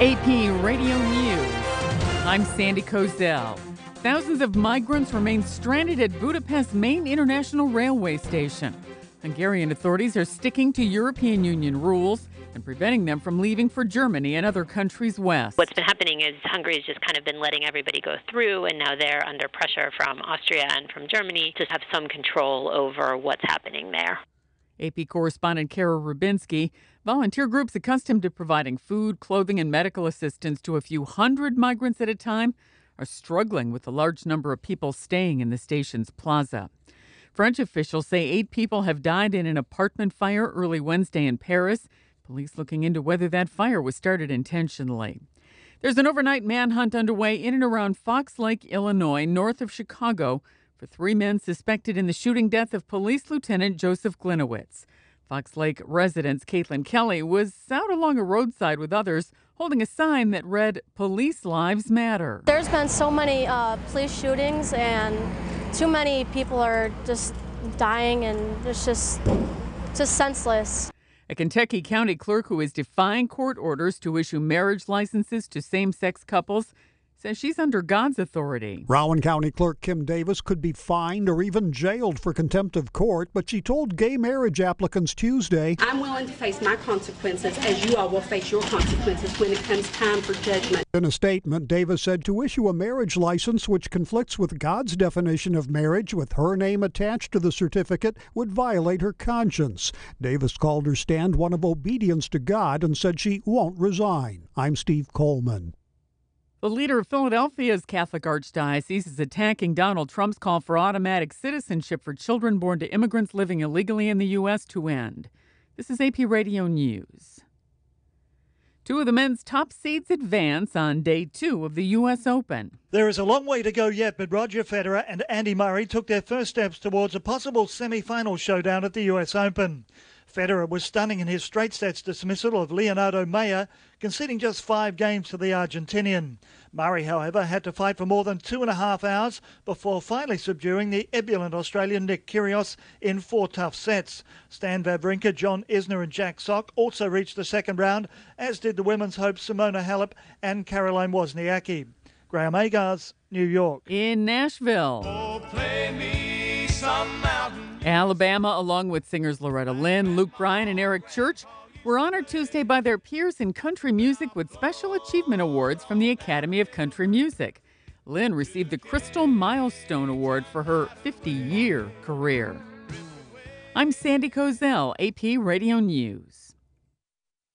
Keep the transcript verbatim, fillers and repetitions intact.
A P Radio News. I'm Sandy Kozel. Thousands of migrants remain stranded at Budapest's main international railway station. Hungarian authorities are sticking to European Union rules and preventing them from leaving for Germany and other countries west. What's been happening is Hungary has just kind of been letting everybody go through, and now they're under pressure from Austria and from Germany to have some control over what's happening there. A P correspondent Kara Rubinsky. Volunteer groups accustomed to providing food, clothing, and medical assistance to a few hundred migrants at a time are struggling with the large number of people staying in the station's plaza. French officials say eight people have died in an apartment fire early Wednesday in Paris. Police looking into whether that fire was started intentionally. There's an overnight manhunt underway in and around Fox Lake, Illinois, north of Chicago, for three men suspected in the shooting death of Police Lieutenant Joseph Glinowitz. Fox Lake resident Caitlin Kelly was out along a roadside with others holding a sign that read, "Police Lives Matter." There's been so many uh, police shootings, and too many people are just dying, and it's just, just senseless. A Kentucky county clerk who is defying court orders to issue marriage licenses to same-sex couples says she's under God's authority. Rowan County Clerk Kim Davis could be fined or even jailed for contempt of court, but she told gay marriage applicants Tuesday, "I'm willing to face my consequences as you all will face your consequences when it comes time for judgment." In a statement, Davis said to issue a marriage license which conflicts with God's definition of marriage with her name attached to the certificate would violate her conscience. Davis called her stand one of obedience to God and said she won't resign. I'm Steve Coleman. The leader of Philadelphia's Catholic Archdiocese is attacking Donald Trump's call for automatic citizenship for children born to immigrants living illegally in the U S to end. This is A P Radio News. Two of the men's top seeds advance on day two of the U S Open. There is a long way to go yet, but Roger Federer and Andy Murray took their first steps towards a possible semi-final showdown at the U S Open. Federer was stunning in his straight sets dismissal of Leonardo Mayer, conceding just five games to the Argentinian. Murray, however, had to fight for more than two and a half hours before finally subduing the ebullient Australian Nick Kyrgios in four tough sets. Stan Wawrinka, John Isner and Jack Sock also reached the second round, as did the women's hopes Simona Halep and Caroline Wozniacki. Graham Agars, New York. In Nashville, Oh, play me some mountain. Alabama, along with singers Loretta Lynn, Luke Bryan, and Eric Church, were honored Tuesday by their peers in country music with Special Achievement Awards from the Academy of Country Music. Lynn received the Crystal Milestone Award for her fifty-year career. I'm Sandy Kozel, A P Radio News.